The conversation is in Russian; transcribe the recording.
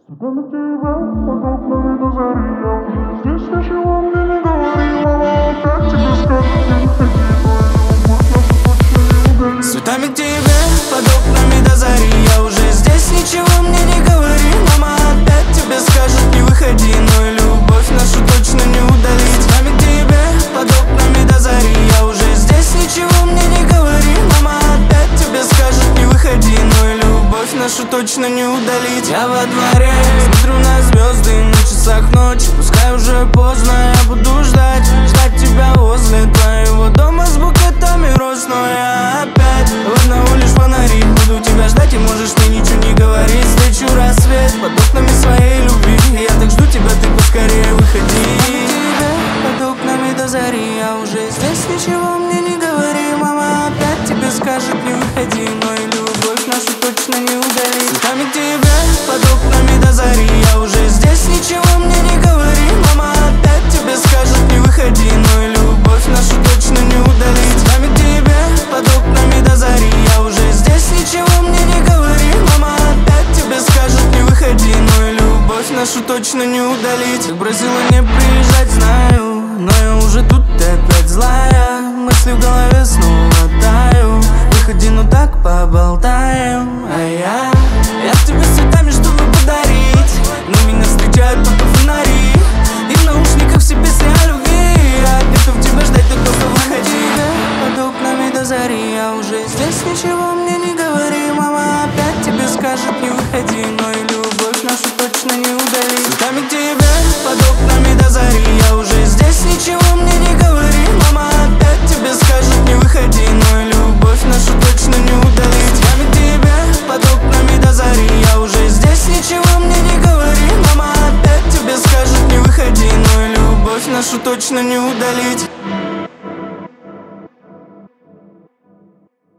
Цветами тебя под окнами до зари. Я уже здесь, ничего мне не говори. Мама опять тебе скажет, не выходи. Цветами тебя под окнами до зари. Я уже здесь, ничего мне не говори. Мама опять тебе скажет, не выходи. Но и любовь нашу точно не удалить. Цветами тебя под окнами до зари. Я уже здесь, ничего мне не говори. Мама опять тебе скажет, не выходи. Но и любовь нашу точно не удалить. Я во дворе, смотрю на звезды, на часах ночи. Пускай уже поздно, я буду ждать тебя возле твоего дома с букетами роз. Но я опять в одного лишь фонари. Буду тебя ждать, и можешь мне ничего не говорить. Встречу рассвет под окнами своей любви. Я так жду тебя, ты поскорее выходи. Под окнами до зари. Я уже здесь, ничего мне не говори. Мама опять тебе скажет, не выходи. Но и любовь нашу точно не удалить. Цветами тебя под окнами до зари. Я уже здесь, ничего мне не говори. Мама опять тебе скажет, не выходи. Но и любовь нашу точно не удалить. Цветами тебя под окнами до зари. Я уже здесь, ничего мне не говори. Мама опять тебе скажет, не выходи. Но и любовь нашу точно не удалить. Как бросила не приезжать, знаю, но я уже тут, ты опять злая. Мысли в голове снова таю. Выходи, ну так поболтаем. А я тебе с цветами, чтобы подарить. Но меня встречают только фонари. И в наушниках все песни о любви. Я готов тебя ждать, ты только выходи. Под окнами до зари. Я уже здесь, ничего мне не говори. Мама опять тебе скажет, не выходи. Но и любовь нашу точно не удалить. Цветами тебя под окнами до зари. Я уже здесь, ничего мне не говори. Мама опять тебе скажет, не выходи. Но и любовь нашу точно не удалить. Цветами тебя под окнами до зари. Я уже здесь, ничего мне не говори. Мама опять тебе скажет, не выходи. Но и любовь нашу точно не удалить.